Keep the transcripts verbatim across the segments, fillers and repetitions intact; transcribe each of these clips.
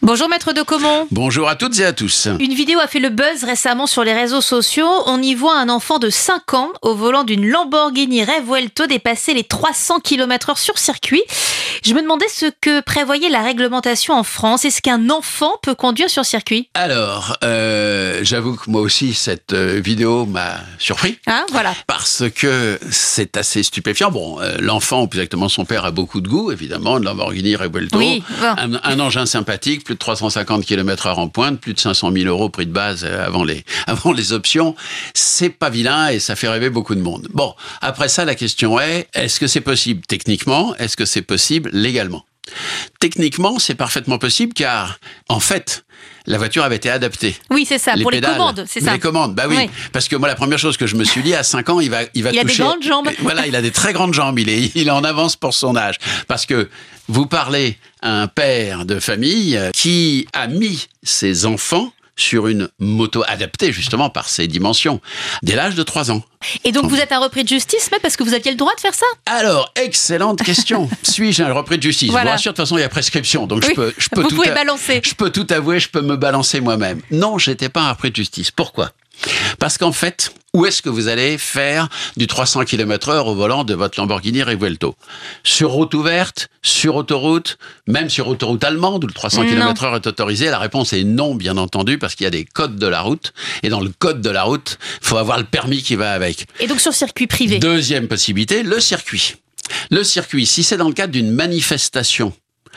Bonjour Maître de Caumont. Bonjour à toutes et à tous. Une vidéo a fait le buzz récemment sur les réseaux sociaux. On y voit un enfant de cinq ans au volant d'une Lamborghini Revuelto dépasser les trois cents kilomètres heure sur circuit. Je me demandais ce que prévoyait la réglementation en France. Est-ce qu'un enfant peut conduire sur circuit ? Alors, euh, j'avoue que moi aussi, cette euh, vidéo m'a surpris. Hein, voilà. Parce que c'est assez stupéfiant. Bon, euh, l'enfant, ou plus exactement son père, a beaucoup de goût, évidemment, de Lamborghini Revuelto. Oui, bon. un, un engin sympathique, plus de trois cent cinquante kilomètres heure en pointe, plus de cinq cent mille euros prix de base avant les, avant les options. C'est pas vilain et ça fait rêver beaucoup de monde. Bon, après ça, la question est, est-ce que c'est possible techniquement ? Est-ce que c'est possible légalement ? Techniquement, c'est parfaitement possible car, en fait, la voiture avait été adaptée. Oui, c'est ça, les pour pédales, les commandes, c'est ça. Les commandes, bah oui. oui. Parce que moi, la première chose que je me suis dit, à cinq ans, il va, il va il toucher... Il a des grandes jambes. Voilà, il a des très grandes jambes. Il est, il est en avance pour son âge. Parce que vous parlez à un père de famille qui a mis ses enfants sur une moto adaptée, justement, par ses dimensions, dès l'âge de trois ans. Et donc, vous êtes un repris de justice, mais parce que vous aviez le droit de faire ça ? Alors, excellente question. Suis-je un repris de justice ? Voilà. Je vous rassure, de toute façon, il y a prescription, donc oui. je peux, je peux vous tout pouvez a... balancer. Je peux tout avouer, je peux me balancer moi-même. Non, j'étais pas un repris de justice. Pourquoi ? Parce qu'en fait, où est-ce que vous allez faire du trois cents kilomètres heure au volant de votre Lamborghini Revuelto ? Sur route ouverte, sur autoroute, même sur autoroute allemande où le trois cents kilomètres heure est autorisé ? La réponse est non, bien entendu, parce qu'il y a des codes de la route. Et dans le code de la route, il faut avoir le permis qui va avec. Et donc sur circuit privé ? Deuxième possibilité, le circuit. Le circuit, si c'est dans le cadre d'une manifestation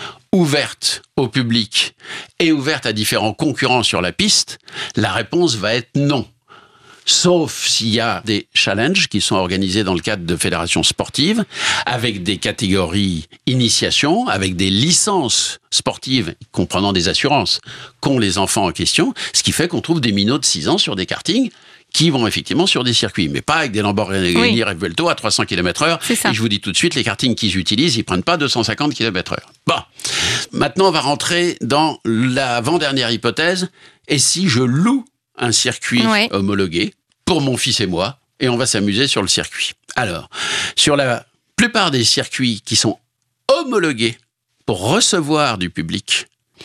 ouverte au public et ouverte à différents concurrents sur la piste, la réponse va être non. Sauf s'il y a des challenges qui sont organisés dans le cadre de fédérations sportives, avec des catégories initiation, avec des licences sportives comprenant des assurances qu'ont les enfants en question, ce qui fait qu'on trouve des minots de six ans sur des kartings qui vont effectivement sur des circuits, mais pas avec des Lamborghini oui. Revuelto à trois cents kilomètres heure. Et je vous dis tout de suite, les kartings qu'ils utilisent, ils prennent pas deux cent cinquante kilomètres heure. Bon, maintenant on va rentrer dans l'avant-dernière hypothèse. Et si je loue un circuit oui. homologué pour mon fils et moi, et on va s'amuser sur le circuit. Alors, sur la plupart des circuits qui sont homologués pour recevoir du public,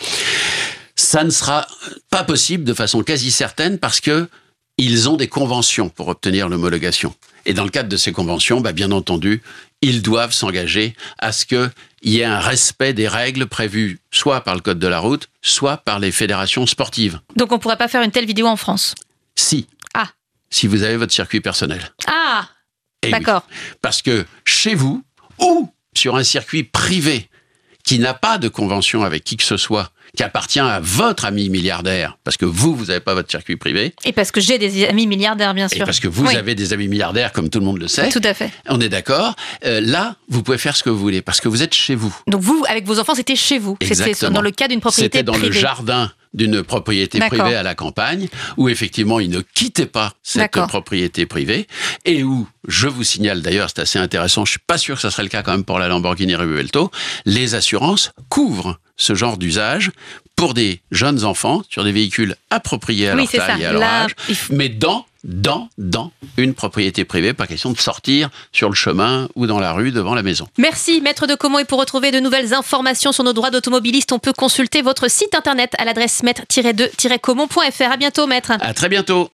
ça ne sera pas possible de façon quasi certaine parce que ils ont des conventions pour obtenir l'homologation. Et dans le cadre de ces conventions, bah, bien entendu, ils doivent s'engager à ce qu'il y ait un respect des règles prévues soit par le code de la route, soit par les fédérations sportives. Donc on ne pourrait pas faire une telle vidéo en France ? Si. Ah. Si vous avez votre circuit personnel. Ah. Et d'accord. Oui. Parce que chez vous, ou sur un circuit privé qui n'a pas de convention avec qui que ce soit, qui appartient à votre ami milliardaire, parce que vous, vous n'avez pas votre circuit privé. Et parce que j'ai des amis milliardaires, bien sûr. Et parce que vous oui. avez des amis milliardaires, comme tout le monde le sait. Tout à fait. On est d'accord. Euh, là, vous pouvez faire ce que vous voulez, parce que vous êtes chez vous. Donc vous, avec vos enfants, c'était chez vous. Exactement. C'était dans le cas d'une propriété C'était dans privée. le jardin d'une propriété D'accord. privée à la campagne, où effectivement, ils ne quittaient pas cette D'accord. propriété privée, et où, je vous signale d'ailleurs, c'est assez intéressant, je suis pas sûr que ça serait le cas quand même pour la Lamborghini Revuelto, les assurances couvrent ce genre d'usage pour des jeunes enfants sur des véhicules appropriés à oui, leur taille ça. et à leur Là, âge, il faut... mais dans dans, dans une propriété privée, pas question de sortir sur le chemin ou dans la rue devant la maison. Merci Maître de Caumont, et pour retrouver de nouvelles informations sur nos droits d'automobiliste, on peut consulter votre site internet à l'adresse maître tiret deux tiret caumont point f r. À bientôt Maître. À très bientôt.